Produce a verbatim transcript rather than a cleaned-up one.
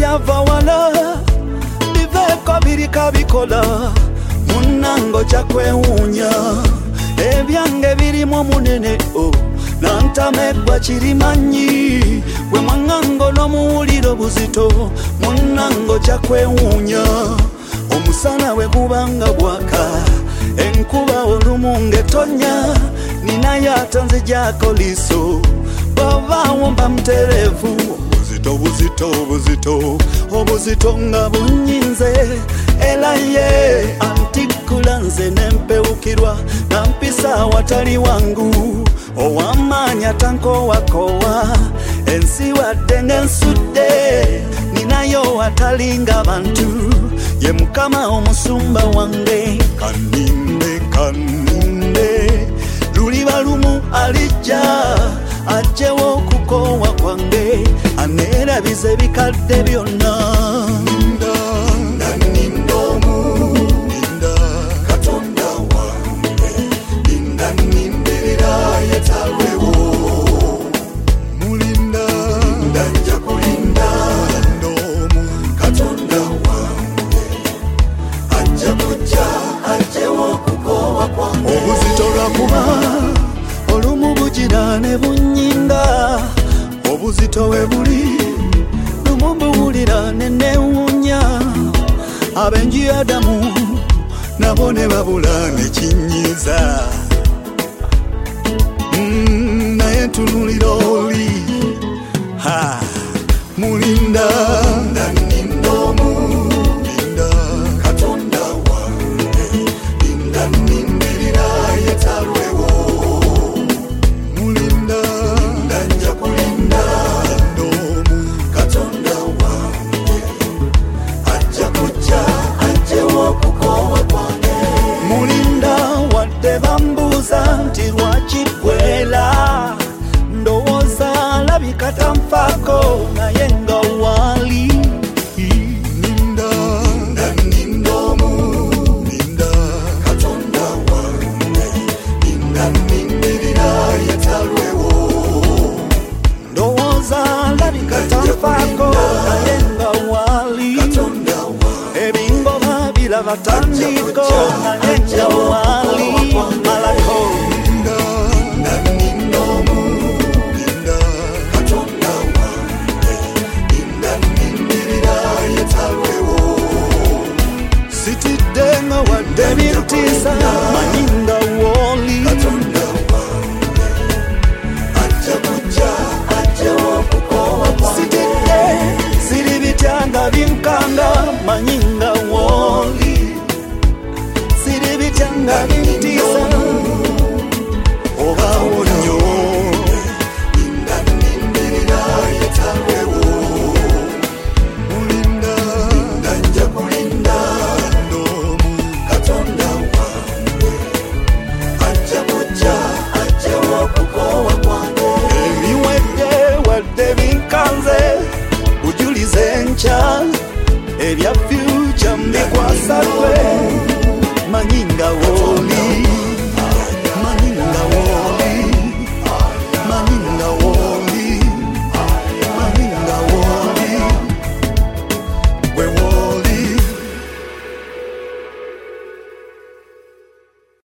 byava wala biveko birika bikola munango chakwewunya ebyange birimu munene o nantamegwa kirimanyi we mwangango nomuwuliro buzito munango chakwewunya omusana we kubanga bwaka enkuba olumu ngetonya ninayo atanze jako liso babawo mba mterevu buzito buzito buzito obuzito nga bunyinze elaye antikulanze nempeukirwa nampisa watali wangu owamanya tanko wakowa ensi wadenge nsudde ninayo watalinga bantu ye mukama omusumba wange kaninde kaninde luliba lumu alijja ajewo kukowa kwange anerabize bikadde byonna ninda nanindomu ninda katonda wange ninda nindirira yetalwewo mulinda ndajja kulinda ndomu katonda wange ajja kujja ajewo kukowa kwange obuzito lwakuba olumu bugira ne bunyinga obuzito we buli lumu buwulira ne newunya abenji Adamu nabo ne babula ne kinyiza mm, naye tunulira oli ha mulinda nanindomu linda katonda wange linda nindirira yetalwewo mulinda ndanja kulinda ndomu katonda wange ajja kujja ajewo kukowa kwange mulinda wadde bambuuza nti lwaki bwela ndowooza labika tanfaako naye nga wali ninda nanindomu linda katonda wange linda nindirira yetalwewo ndowooza labika tanfaako naye nga wali ebingoba biraba tandiko naye nga wali malako sitiddenga wadde bintiisa manyinga woli sitidde siri bityanga binkanga manyinga woli siri bityanga